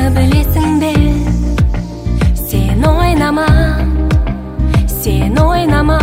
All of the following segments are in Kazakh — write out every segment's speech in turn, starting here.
білесің бе? Сен ойнама, сен ойнама.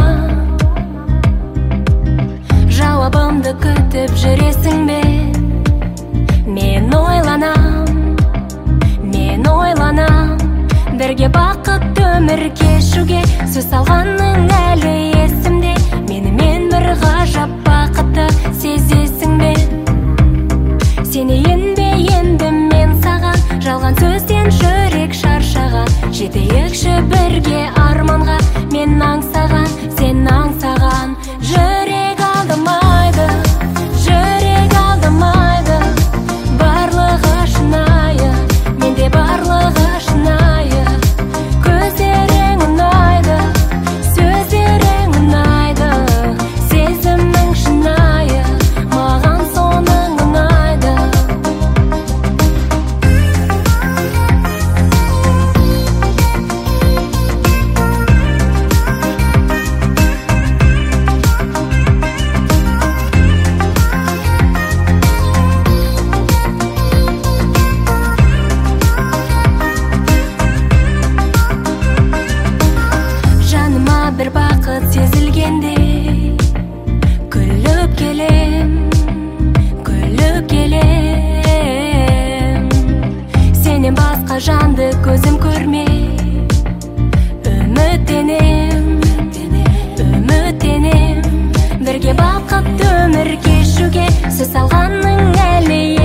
Жауабымды күтіп жүресің бе? Мен ойланам, мен ойланам. Бірге бақытты өмір кешуге сөз салғаның әлі есімде. Менімен бір ғажап бақытты сезесің бе? Сенейін бе енді мен саған, жалған сөзден жүрек шаршаған. Жетейікші бірге арманға, мен аңсаған, сен аңсаған. Жүрек алдамайды, жүрек алдамайды. Барлығы шынайы, менде барлығы шынайы. Көздерің ұнайды, сөздерің ұнайды. Сезімің шынайы, маған соның ұнайды. Жаныма бір бақыт сезілгенде, күліп келем, күліп келем. Сенен басқа жанды көзім көрмей, үміттенем, үміттенем. Бірге бақытты өмір кешуге сөз салғаның әлі